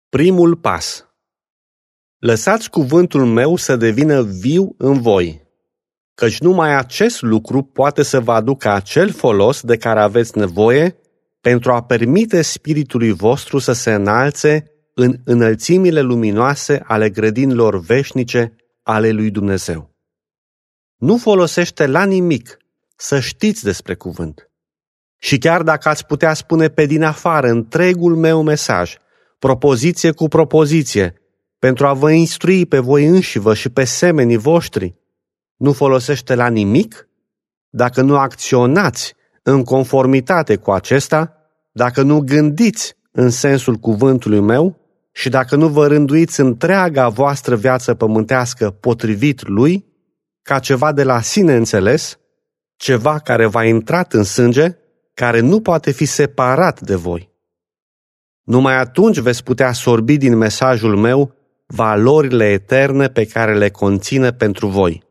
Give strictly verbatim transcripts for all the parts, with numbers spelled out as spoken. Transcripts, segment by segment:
Primul pas. Lăsați cuvântul meu să devină viu în voi, căci numai acest lucru poate să vă aducă acel folos de care aveți nevoie pentru a permite spiritului vostru să se înalțe în înălțimile luminoase ale grădinilor veșnice ale lui Dumnezeu. Nu folosește la nimic să știți despre cuvânt. Și chiar dacă ați putea spune pe din afară întregul meu mesaj, propoziție cu propoziție, pentru a vă instrui pe voi înșivă și pe semenii voștri, nu folosește la nimic dacă nu acționați în conformitate cu acesta, dacă nu gândiți în sensul cuvântului meu și dacă nu vă rânduiți întreaga voastră viață pământească potrivit lui, ca ceva de la sine înțeles, ceva care v-a intrat în sânge, care nu poate fi separat de voi. Numai atunci veți putea sorbi din mesajul meu valorile eterne pe care le conține pentru voi.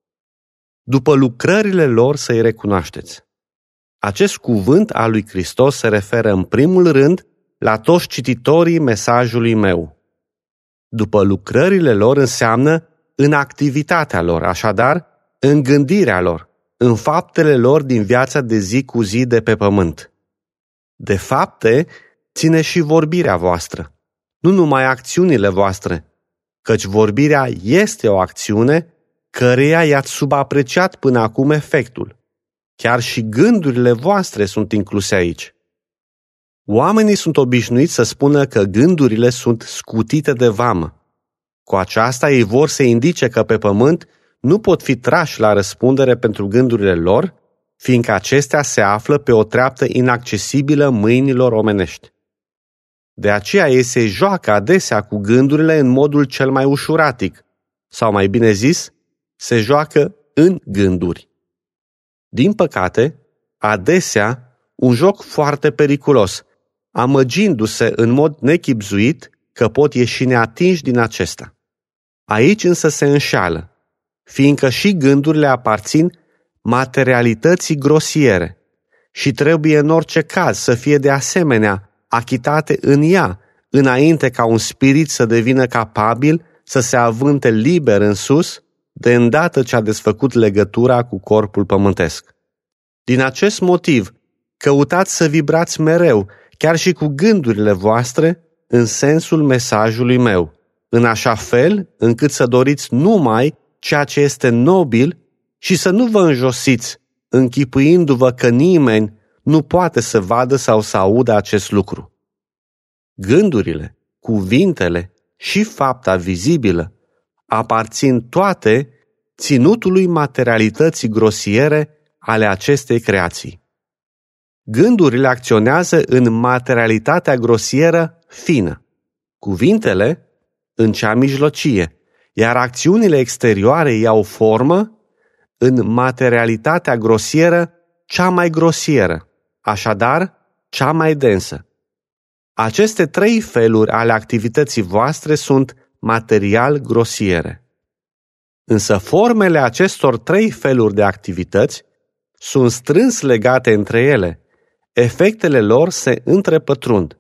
După lucrările lor să-i recunoașteți. Acest cuvânt al lui Hristos se referă în primul rând la toți cititorii mesajului meu. După lucrările lor înseamnă în activitatea lor, așadar, în gândirea lor, în faptele lor din viața de zi cu zi de pe pământ. De fapte ține și vorbirea voastră, nu numai acțiunile voastre, căci vorbirea este o acțiune căreia i-ați subapreciat până acum efectul. Chiar și gândurile voastre sunt incluse aici. Oamenii sunt obișnuiți să spună că gândurile sunt scutite de vamă. Cu aceasta ei vor să indice că pe pământ nu pot fi trași la răspundere pentru gândurile lor, fiindcă acestea se află pe o treaptă inaccesibilă mâinilor omenești. De aceea ei se joacă adesea cu gândurile în modul cel mai ușuratic, sau mai bine zis, se joacă în gânduri. Din păcate, adesea, un joc foarte periculos, amăgindu-se în mod nechibzuit că pot ieși neatinși din acesta. Aici însă se înșeală, fiindcă și gândurile aparțin materialității grosiere și trebuie în orice caz să fie de asemenea achitate în ea, înainte ca un spirit să devină capabil să se avânte liber în sus, de îndată ce a desfăcut legătura cu corpul pământesc. Din acest motiv, căutați să vibrați mereu, chiar și cu gândurile voastre, în sensul mesajului meu, în așa fel încât să doriți numai ceea ce este nobil și să nu vă înjosiți, închipuindu-vă că nimeni nu poate să vadă sau să audă acest lucru. Gândurile, cuvintele și fapta vizibilă aparțin toate ținutului materialității grosiere ale acestei creații. Gândurile acționează în materialitatea grosieră fină, cuvintele în cea mijlocie, iar acțiunile exterioare iau formă în materialitatea grosieră cea mai grosieră, așadar cea mai densă. Aceste trei feluri ale activității voastre sunt material grosiere. Însă formele acestor trei feluri de activități sunt strâns legate între ele, efectele lor se întrepătrund.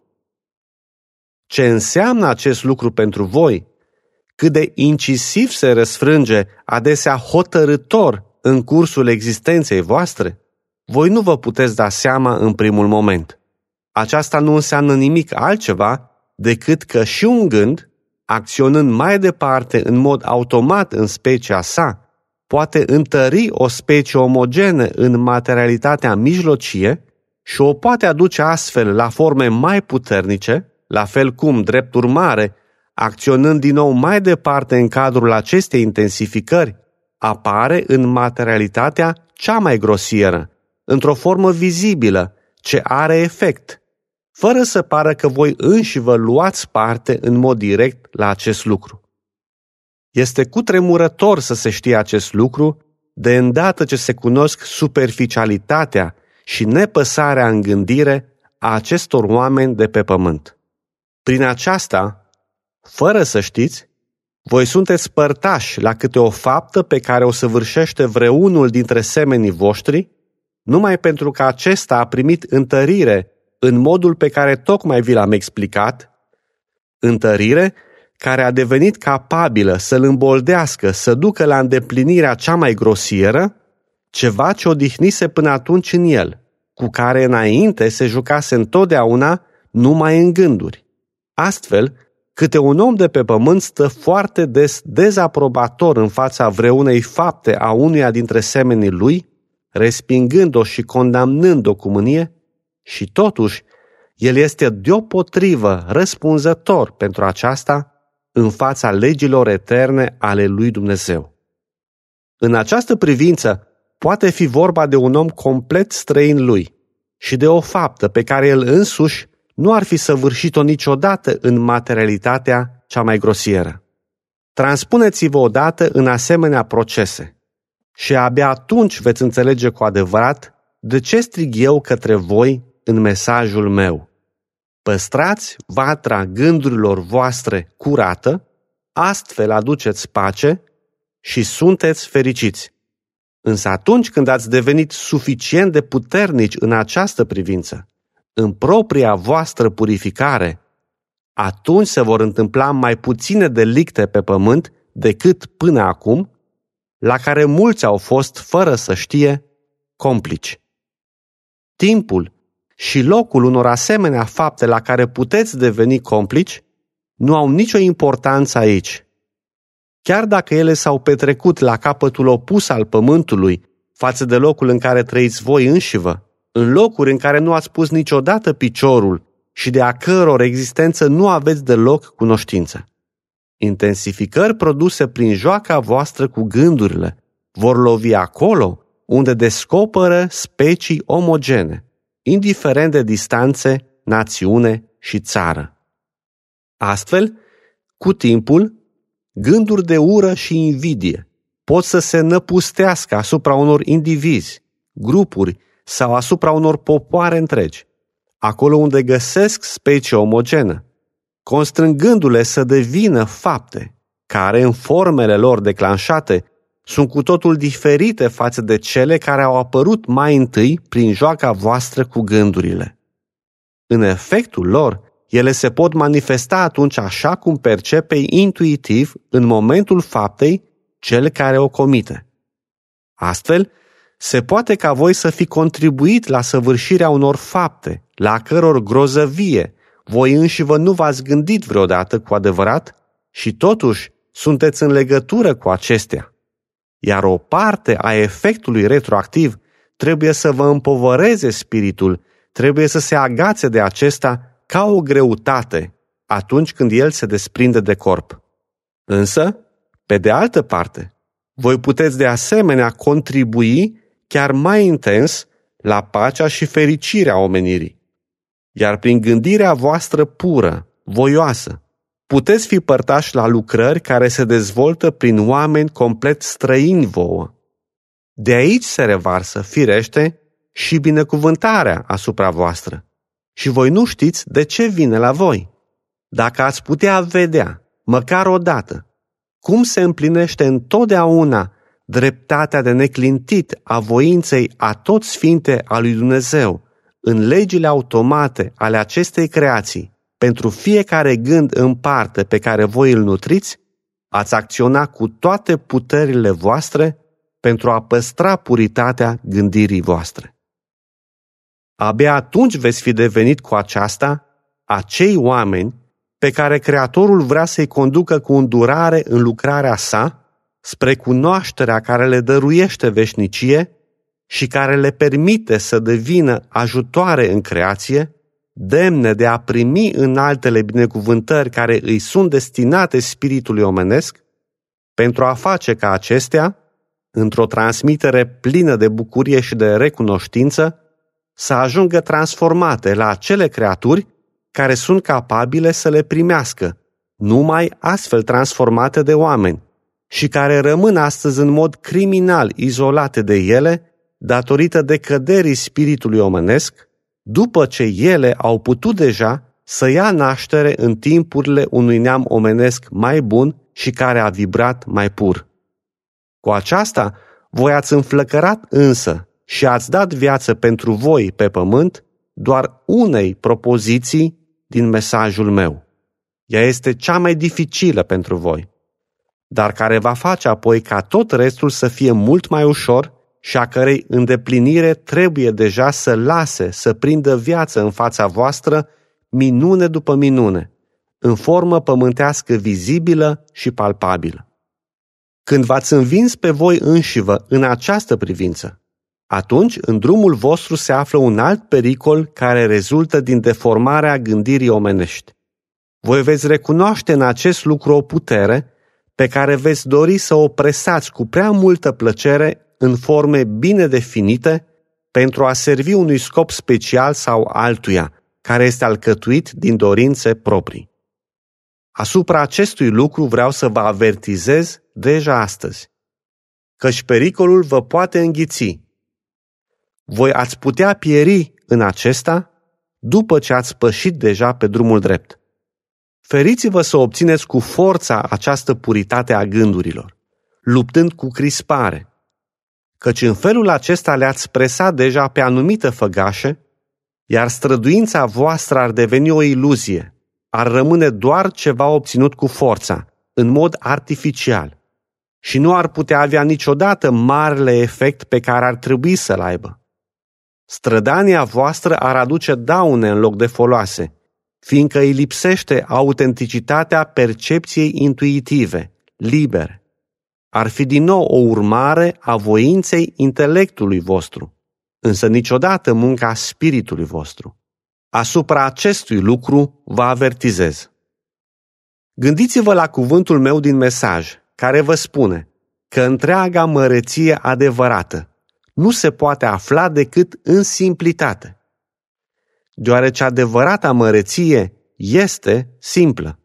Ce înseamnă acest lucru pentru voi? Cât de incisiv se răsfrânge, adesea hotărâtor, în cursul existenței voastre? Voi nu vă puteți da seama în primul moment. Aceasta nu înseamnă nimic altceva decât că și un gând, acționând mai departe în mod automat în specia sa, poate întări o specie omogenă în materialitatea mijlocie și o poate aduce astfel la forme mai puternice, la fel cum, drept urmare, acționând din nou mai departe în cadrul acestei intensificări, apare în materialitatea cea mai grosieră, într-o formă vizibilă, ce are efect, fără să pară că voi înși vă luați parte în mod direct la acest lucru. Este cutremurător să se știe acest lucru, de îndată ce se cunosc superficialitatea și nepăsarea în gândire a acestor oameni de pe pământ. Prin aceasta, fără să știți, voi sunteți părtași la câte o faptă pe care o săvârșește vreunul dintre semenii voștri, numai pentru că acesta a primit întărire în modul pe care tocmai vi l-am explicat, Întărire care a devenit capabilă să-l îmboldească, să ducă la îndeplinirea cea mai grosieră, ceva ce odihnise până atunci în el, cu care înainte se jucase întotdeauna numai în gânduri. Astfel, câte un om de pe pământ stă foarte des dezaprobator în fața vreunei fapte a unuia dintre semenii lui, respingând-o și condamnând-o cu mânie, și totuși el este deopotrivă răspunzător pentru aceasta în fața legilor eterne ale lui Dumnezeu. În această privință poate fi vorba de un om complet străin lui și de o faptă pe care el însuși nu ar fi săvârșit-o niciodată în materialitatea cea mai grosieră. Transpuneți-vă odată în asemenea procese și abia atunci veți înțelege cu adevărat de ce strig eu către voi în mesajul meu. Păstrați vatra gândurilor voastre curată, astfel aduceți pace și sunteți fericiți. Însă atunci când ați devenit suficient de puternici în această privință, în propria voastră purificare, atunci se vor întâmpla mai puține delicte pe pământ decât până acum, la care mulți au fost, fără să știe, complici. Timpul și locul unor asemenea fapte la care puteți deveni complici nu au nicio importanță aici. Chiar dacă ele s-au petrecut la capătul opus al pământului față de locul în care trăiți voi înșivă, în locuri în care nu ați pus niciodată piciorul și de a căror existență nu aveți deloc cunoștință. Intensificări produse prin joaca voastră cu gândurile vor lovi acolo unde descoperă specii omogene, indiferent de distanțe, națiune și țară. Astfel, cu timpul, gânduri de ură și invidie pot să se năpustească asupra unor indivizi, grupuri sau asupra unor popoare întregi, acolo unde găsesc specie omogenă, constrângându-le să devină fapte care, în formele lor declanșate, sunt cu totul diferite față de cele care au apărut mai întâi prin joaca voastră cu gândurile. În efectul lor, ele se pot manifesta atunci așa cum percepe intuitiv în momentul faptei cel care o comite. Astfel, se poate ca voi să fi contribuit la săvârșirea unor fapte, la căror grozăvie voi înșivă nu v-ați gândit vreodată cu adevărat și totuși sunteți în legătură cu acestea. Iar o parte a efectului retroactiv trebuie să vă împovăreze spiritul, trebuie să se agațe de acesta ca o greutate atunci când el se desprinde de corp. Însă, pe de altă parte, voi puteți de asemenea contribui chiar mai intens la pacea și fericirea omenirii. Iar prin gândirea voastră pură, voioasă, puteți fi părtași la lucrări care se dezvoltă prin oameni complet străini vouă. De aici se revarsă, firește, și binecuvântarea asupra voastră. Și voi nu știți de ce vine la voi. Dacă ați putea vedea, măcar odată, cum se împlinește întotdeauna dreptatea de neclintit a voinței a tot sfinte a lui Dumnezeu în legile automate ale acestei creații, pentru fiecare gând în parte pe care voi îl nutriți, ați acționa cu toate puterile voastre pentru a păstra puritatea gândirii voastre. Abia atunci veți fi devenit cu aceasta acei oameni pe care Creatorul vrea să-i conducă cu îndurare în lucrarea sa, spre cunoașterea care le dăruiește veșnicie și care le permite să devină ajutoare în creație, demne de a primi în altele binecuvântări care îi sunt destinate spiritului omenesc, pentru a face ca acestea, într-o transmitere plină de bucurie și de recunoștință, să ajungă transformate la acele creaturi care sunt capabile să le primească, numai astfel transformate de oameni, și care rămân astăzi în mod criminal izolate de ele, datorită decăderii spiritului omenesc, după ce ele au putut deja să ia naștere în timpurile unui neam omenesc mai bun și care a vibrat mai pur. Cu aceasta, voi ați înflăcărat însă și ați dat viață pentru voi pe pământ doar unei propoziții din mesajul meu. Ea este cea mai dificilă pentru voi, dar care va face apoi ca tot restul să fie mult mai ușor și a cărei îndeplinire trebuie deja să lase să prindă viață în fața voastră minune după minune, în formă pământească vizibilă și palpabilă. Când v-ați învins pe voi înșivă în această privință, atunci în drumul vostru se află un alt pericol care rezultă din deformarea gândirii omenești. Voi veți recunoaște în acest lucru o putere pe care veți dori să o presați cu prea multă plăcere în forme bine definite pentru a servi unui scop special sau altuia, care este alcătuit din dorințe proprii. Asupra acestui lucru vreau să vă avertizez deja astăzi, căci pericolul vă poate înghiți. Voi ați putea pieri în acesta după ce ați pășit deja pe drumul drept. Feriți-vă să obțineți cu forța această puritate a gândurilor, luptând cu crispare, căci în felul acesta le-ați presat deja pe anumită făgașe, iar străduința voastră ar deveni o iluzie, ar rămâne doar ceva obținut cu forța, în mod artificial, și nu ar putea avea niciodată marele efect pe care ar trebui să-l aibă. Strădania voastră ar aduce daune în loc de foloase, fiindcă îi lipsește autenticitatea percepției intuitive, libere. Ar fi din nou o urmare a voinței intelectului vostru, însă niciodată munca spiritului vostru. Asupra acestui lucru vă avertizez. Gândiți-vă la cuvântul meu din mesaj, care vă spune că întreaga măreție adevărată nu se poate afla decât în simplitate, deoarece adevărata măreție este simplă.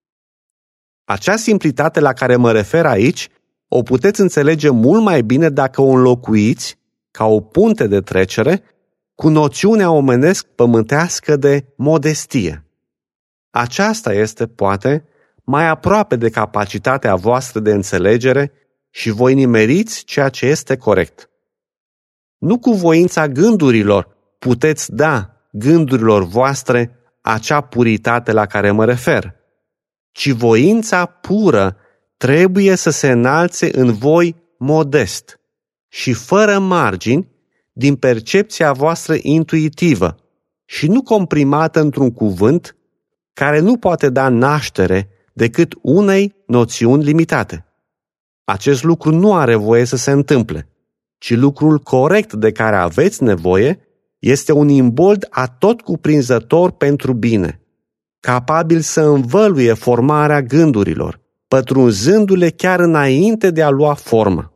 Acea simplitate la care mă refer aici o puteți înțelege mult mai bine dacă o înlocuiți, ca o punte de trecere, cu noțiunea omenesc pământească de modestie. Aceasta este, poate, mai aproape de capacitatea voastră de înțelegere și voi nimeriți ceea ce este corect. Nu cu voința gândurilor puteți da gândurilor voastre acea puritate la care mă refer, ci voința pură trebuie să se înalțe în voi modest și fără margini din percepția voastră intuitivă și nu comprimată într-un cuvânt care nu poate da naștere decât unei noțiuni limitate. Acest lucru nu are voie să se întâmple, ci lucrul corect de care aveți nevoie este un imbold atotcuprinzător pentru bine, capabil să învăluie formarea gândurilor, pătrunzându-le chiar înainte de a lua formă.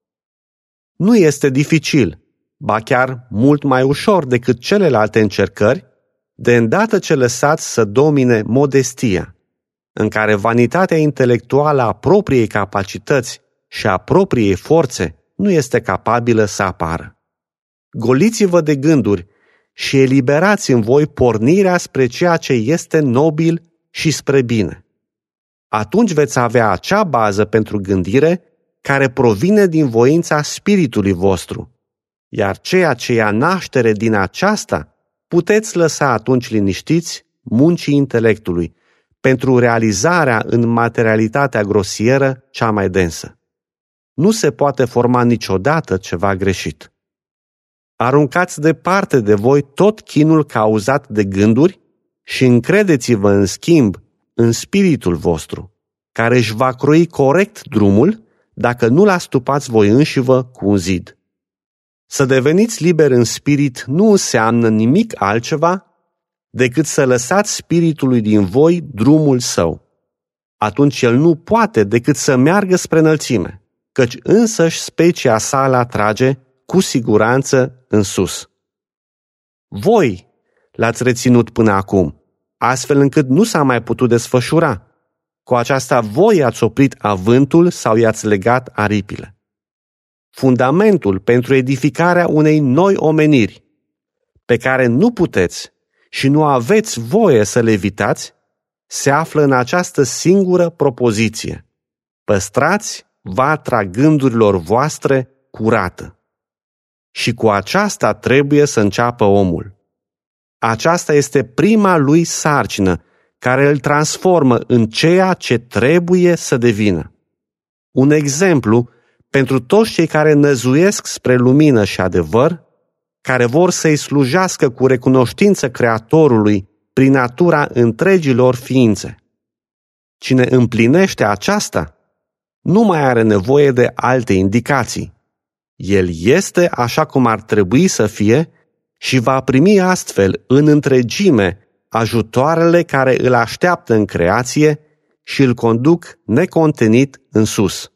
Nu este dificil, ba chiar mult mai ușor decât celelalte încercări, de îndată ce lăsați să domine modestia, în care vanitatea intelectuală a propriei capacități și a propriei forțe nu este capabilă să apară. Goliți-vă de gânduri și eliberați în voi pornirea spre ceea ce este nobil și spre bine. Atunci veți avea acea bază pentru gândire care provine din voința spiritului vostru, iar ceea ce ia naștere din aceasta puteți lăsa atunci liniștiți muncii intelectului pentru realizarea în materialitatea grosieră cea mai densă. Nu se poate forma niciodată ceva greșit. Aruncați departe de voi tot chinul cauzat de gânduri și încredeți-vă în schimb în spiritul vostru, care își va croi corect drumul dacă nu-l astupați voi înșivă cu un zid. Să deveniți liberi în spirit nu înseamnă nimic altceva decât să lăsați spiritului din voi drumul său. Atunci el nu poate decât să meargă spre înălțime, căci însăși specia sa îl atrage cu siguranță în sus. Voi l-ați reținut până acum, astfel încât nu s-a mai putut desfășura. Cu aceasta voi ați oprit avântul sau i-ați legat aripile. Fundamentul pentru edificarea unei noi omeniri, pe care nu puteți și nu aveți voie să le evitați, se află în această singură propoziție. Păstrați vatra gândurilor voastre curată. Și cu aceasta trebuie să înceapă omul. Aceasta este prima lui sarcină, care îl transformă în ceea ce trebuie să devină. Un exemplu pentru toți cei care năzuiesc spre lumină și adevăr, care vor să-i slujească cu recunoștință Creatorului prin natura întregilor ființe. Cine împlinește aceasta, nu mai are nevoie de alte indicații. El este așa cum ar trebui să fie și va primi astfel în întregime ajutoarele care îl așteaptă în creație și îl conduc necontenit în sus.